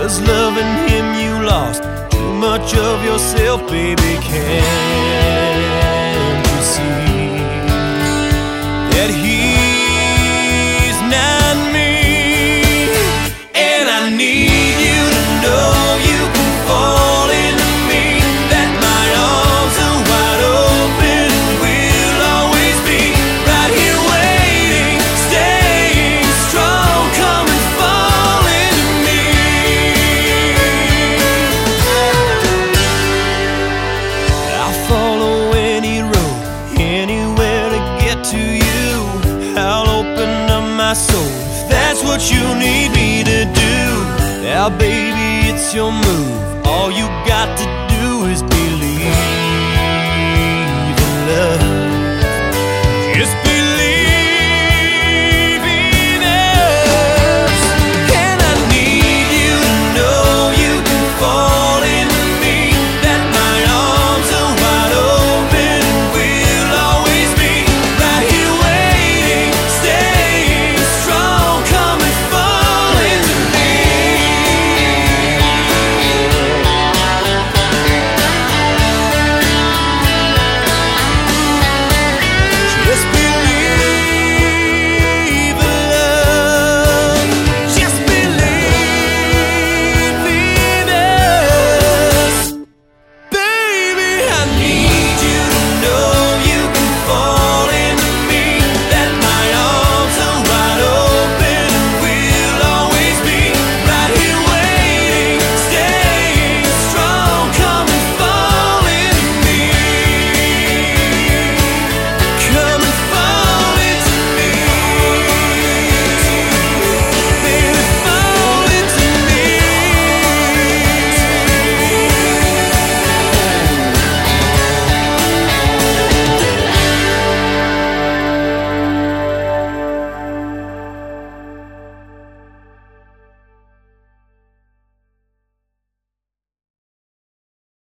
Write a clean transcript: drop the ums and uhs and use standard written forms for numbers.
'cause loving him you lost too much of yourself, baby. Can't you see that he's not me? And I need you to know you can fall into me, that my arms are wide open and we'll always be right here waiting, staying strong. Come and fall into me. I'll follow any road, anywhere to get to you. I'll open up my soul if that's what you need me to do. Now baby, it's your move. All you got to do is believe.